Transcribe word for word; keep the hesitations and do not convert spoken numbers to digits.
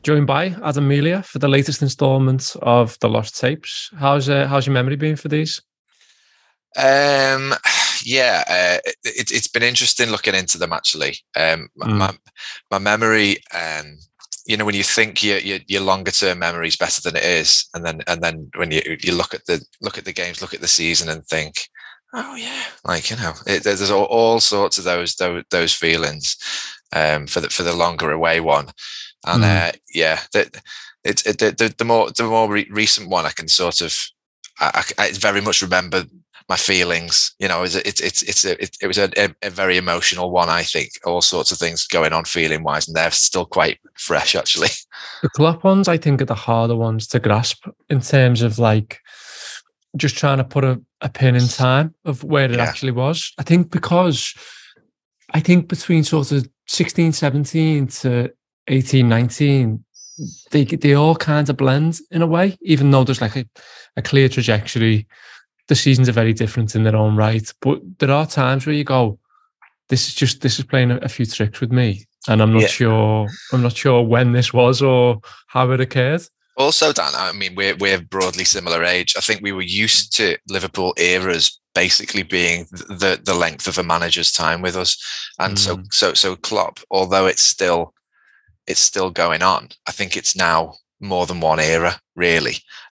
Joined by Adam Melia for the latest instalment of the Lost Tapes. How's uh, how's your memory been for these? Um, yeah, uh, it, it's been interesting looking into them actually. Um, Mm. my my memory, um, you know, when you think your your, your longer term memory is better than it is, and then and then when you you look at the look at the games, look at the season, and think, oh yeah, like you know, it, there's all, all sorts of those those those feelings um, for the for the longer away one, and Mm. uh, yeah, the, it's it, the, the the more the more re- recent one I can sort of I, I, I very much remember my feelings. You know, it's it's it's, it's a, it, it was a, a, very emotional one. I think all sorts of things going on feeling wise, and they're still quite fresh actually. The Klopp ones, I think, are the harder ones to grasp in terms of like just trying to put a, a pin in time of where it Yeah, actually was. I think because I think between sort of sixteen, seventeen to eighteen, nineteen, they they all kind of blend in a way, even though there's like a, a clear trajectory. The seasons are very different in their own right, but there are times where you go, "This is just this is playing a, a few tricks with me," and I'm not yeah. sure. I'm not sure when this was or how it occurred. Also, Dan, I mean, we're we're broadly similar age. I think we were used to Liverpool eras basically being the the length of a manager's time with us, and so Mm. so so Klopp, although it's still it's still going on, I think it's now more than one era really.